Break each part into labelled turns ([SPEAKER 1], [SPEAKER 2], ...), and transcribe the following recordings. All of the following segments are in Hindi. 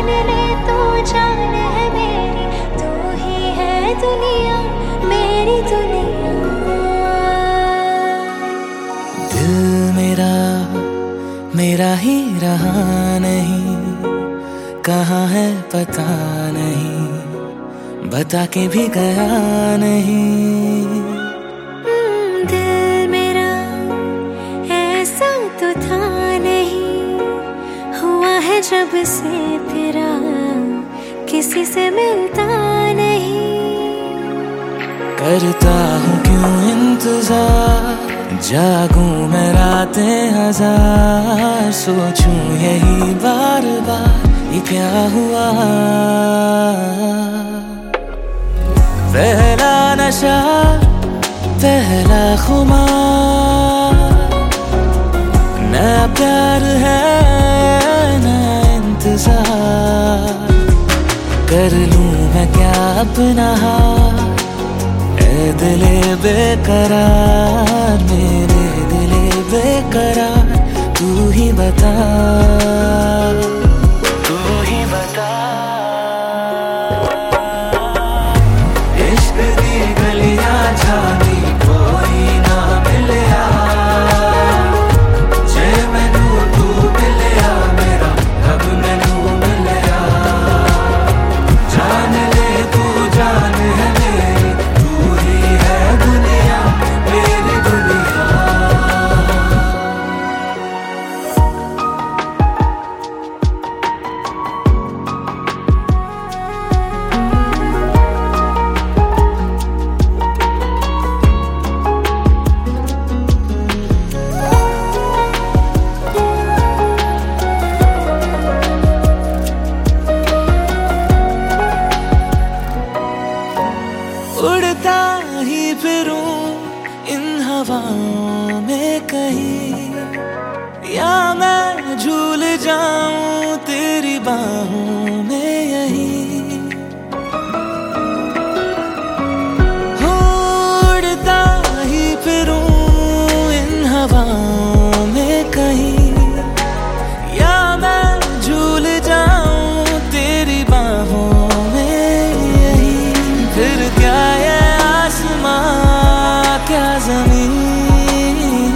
[SPEAKER 1] जान ले तू जान है मेरी, तू ही है दुनिया मेरी दुनिया।
[SPEAKER 2] दिल मेरा मेरा ही रहा नहीं, कहाँ है पता नहीं, बता के भी गया नहीं।
[SPEAKER 1] दिल मेरा ऐसा तो था नहीं, हुआ है जब से तेरा किसी से मिलता नहीं।
[SPEAKER 2] करता हूँ क्यों इंतजार, जागूं मैं रातें हजार, सोचूं यही बार बार ये क्या हुआ। पहला नशा पहला खुमार, नया प्यार है नया इंतजार, कर लूं मैं क्या अपना हाथ, ऐ दिले बेकरार, मेरे दिले बेकरार, तू ही बता तू ही बता। इश्क दी गलियां जानी कोई ना मिलिया, जे मैनू तू मिलिया मेरा रब मैनू मिलिया। जान ले तू जान है मेरी, तू ही है दुनिया मेरी दुनिया। उड़ता ही फिरूं इन हवाओं में कहीं, या मैं झूल जाऊं तेरी बाहों में यहीं। उड़ता ही फिरूं इन हवाओं में कहीं, या मैं झूल जाऊं तेरी बाहों में यहीं। फिर क्या ये आसमां क्या ज़मीन,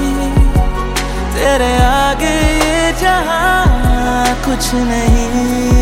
[SPEAKER 2] तेरे आगे ये जहां कुछ नहीं।